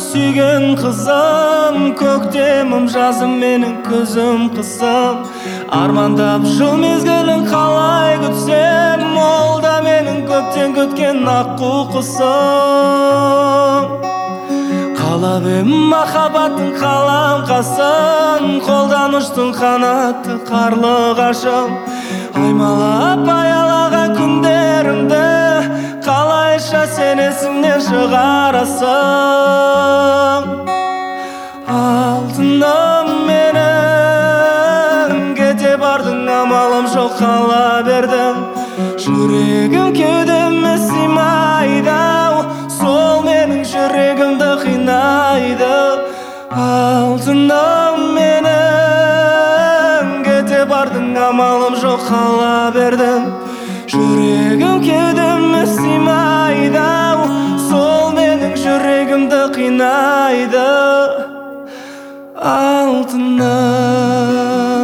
sүйген қызым, көктемім жазым менің күзім қысым. Армандап жыл мезгілін қалай күтсем, ол да менің көптен күткен аққу құсым. Қалап ем махаббаттың қаламқасын, қолдан ұштың қанатты қарлығашым. Аймалап аялаған күндерімді қалайша сен есіңнен шығарасың. Алтыным менің, кете бардың амалым жоқ, қала бердім. Жүрегім кеудеме сыймайды, сол менің жүрегімді қинайды. Алтыным менің, кете бардың амалым жоқ, қала бердім. Жүрегім кеудеме сыймайды, сол менің жүрегімді қинайды. Алтыным,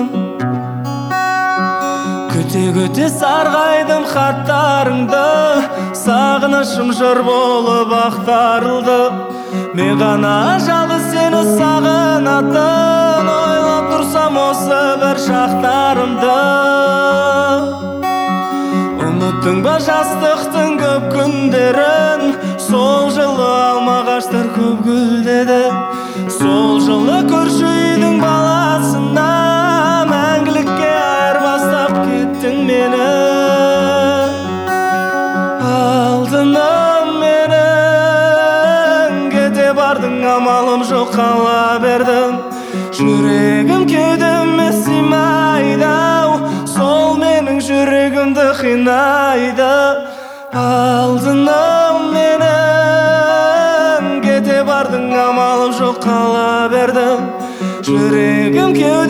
күте-күте сарғайдым хаттарыңды, сағынышым жыр болып ақтарылды. Мен ғана жалғыз сені сағынатын, ойлап тұрсам осы бір шақтарымды. Ұмыттың ба жастықтың көп күндерін, сол жылы алма ағаштар көп гүлдеді. Сол жылы көрші үйдің баласына мәңгілікке айырбастап кеттің мені. Алтыным менің, кете бардың амалым жоқ, қала бердім. Жүрегім кеудеме сыймайды, сол менің жүрегімді қинайды. Алтыным менің, кете бардың амалым жоқ, қала бердім. Жүрегім кеудеме